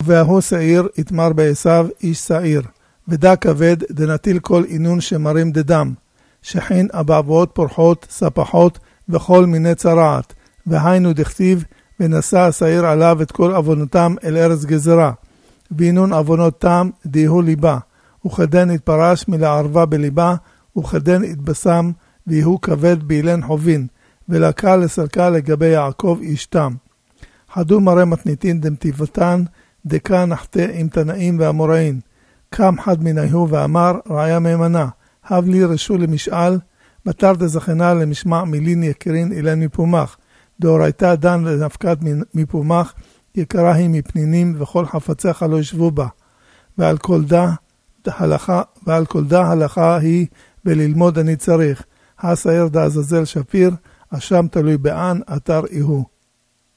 והוא שעיר יתמר בעשיו איש שעיר, ודה כבד דנטיל כל עינון שמרים דדם, שכין אבעבועות פורחות, ספחות וכל מיני צרעת, והיינו דכתיב ונשא השעיר עליו את כל עוונותם אל ארץ גזרה, ועינון עוונותם דיהו ליבה, וכדן התפרש מלערבה בליבה, וכדן התבשם ויהו כבד באילן חובין, ולקה לסלקה לגבי יעקב אשתם. חדו מראה מתניתין דמטיבתן, דקה נחתה עם תנאים ואמוראים. קם חד מניהו ואמר, רעיה מימנה, הב לי רשו למשאל, בתר דזכנה למשמע מילין יקרין אילן מפומח, דאורייתא דן לנפקת מפומח, יקרה היא מפנינים וכל חפציך לא ישבו בה. ועל כל דה הלכה היא וללמוד אני צריך. השעיר דעזאזל שפיר, אשם תלוי בען, אתר איהו.